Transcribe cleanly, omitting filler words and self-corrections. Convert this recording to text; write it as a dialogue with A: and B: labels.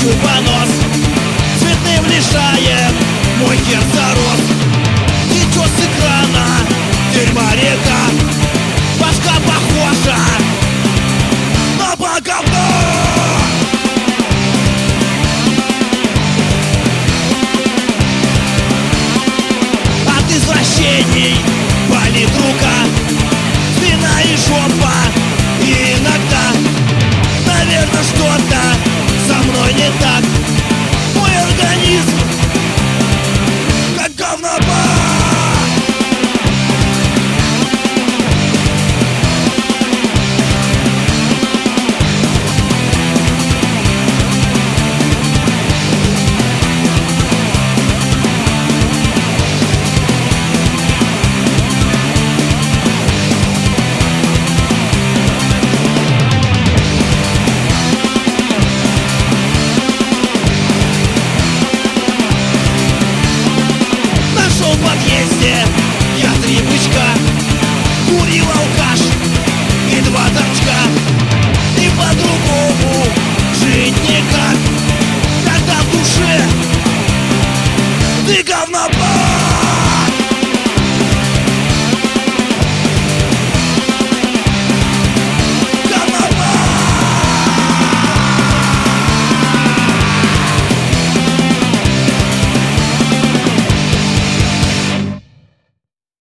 A: чуй понос, цветным лишаем мой хер зарос. Течет с экрана дерьма река, башка похожа на говно. От извращений болит рука, спина и жопа. И иногда, наверное, что-то со мной не так. Мой организм как говноба. В подъезде я 3 бычка, курил алкаш.